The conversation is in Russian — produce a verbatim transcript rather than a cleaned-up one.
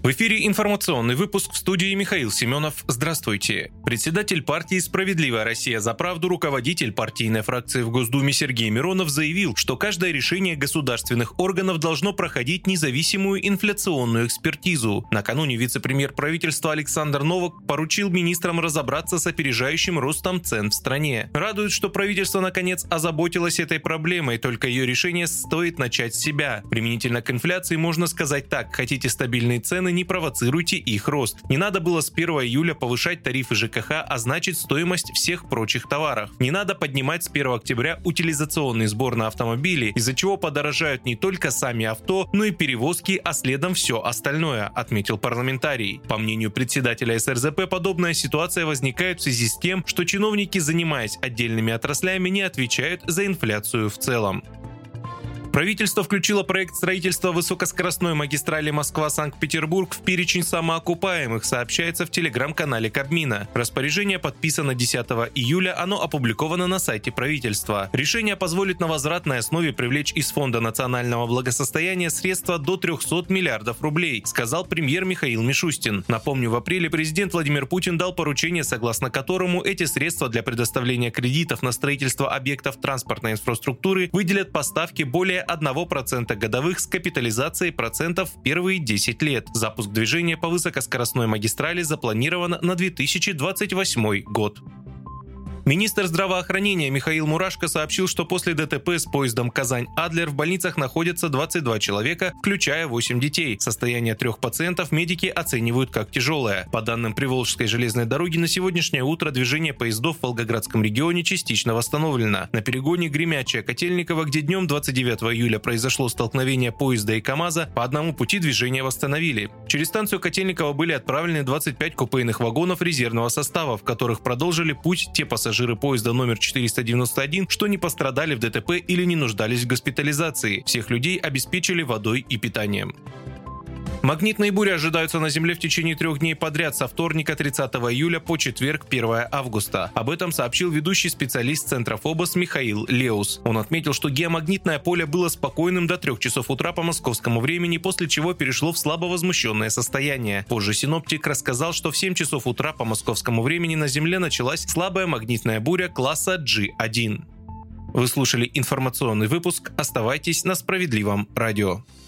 В эфире информационный выпуск, в студии Михаил Семенов. Здравствуйте. Председатель партии «Справедливая Россия за правду», руководитель партийной фракции в Госдуме Сергей Миронов заявил, что каждое решение государственных органов должно проходить независимую инфляционную экспертизу. Накануне вице-премьер правительства Александр Новак поручил министрам разобраться с опережающим ростом цен в стране. Радует, что правительство наконец озаботилось этой проблемой, только ее решение стоит начать с себя. Применительно к инфляции можно сказать так: хотите стабильные цены, не провоцируйте их рост. Не надо было с первого июля повышать тарифы ЖКХ, а значит стоимость всех прочих товаров. Не надо поднимать с первого октября утилизационный сбор на автомобили, из-за чего подорожают не только сами авто, но и перевозки, а следом все остальное, отметил парламентарий. По мнению председателя эс эр зэ пэ, подобная ситуация возникает в связи с тем, что чиновники, занимаясь отдельными отраслями, не отвечают за инфляцию в целом. Правительство включило проект строительства высокоскоростной магистрали Москва-Санкт-Петербург в перечень самоокупаемых, сообщается в телеграм-канале Кабмина. Распоряжение подписано десятого июля, оно опубликовано на сайте правительства. Решение позволит на возвратной основе привлечь из Фонда национального благосостояния средства до трехсот миллиардов рублей, сказал премьер Михаил Мишустин. Напомню, в апреле президент Владимир Путин дал поручение, согласно которому эти средства для предоставления кредитов на строительство объектов транспортной инфраструктуры выделят по ставке более одного процента годовых с капитализацией процентов в первые десять лет. Запуск движения по высокоскоростной магистрали запланирован на две тысячи двадцать восьмой год. Министр здравоохранения Михаил Мурашко сообщил, что после дэ тэ пэ с поездом Казань-Адлер в больницах находятся двадцать два человека, включая восемь детей. Состояние трех пациентов медики оценивают как тяжелое. По данным Приволжской железной дороги, на сегодняшнее утро движение поездов в Волгоградском регионе частично восстановлено. На перегоне Гремячая-Котельниково, где днем двадцать девятого июля произошло столкновение поезда и КАМАЗа, по одному пути движения восстановили. Через станцию Котельниково были отправлены двадцать пять купейных вагонов резервного состава, в которых продолжили путь те пассажиры, Пассажиры поезда номер четыреста девяносто один, что не пострадали в дэ тэ пэ или не нуждались в госпитализации. Всех людей обеспечили водой и питанием. Магнитные бури ожидаются на Земле в течение трех дней подряд со вторника тридцатого июля по четверг первого августа. Об этом сообщил ведущий специалист Центра ФОБОС Михаил Леус. Он отметил, что геомагнитное поле было спокойным до трех часов утра по московскому времени, после чего перешло в слабо возмущенное состояние. Позже синоптик рассказал, что в семь часов утра по московскому времени на Земле началась слабая магнитная буря класса джи один. Вы слушали информационный выпуск. Оставайтесь на Справедливом радио.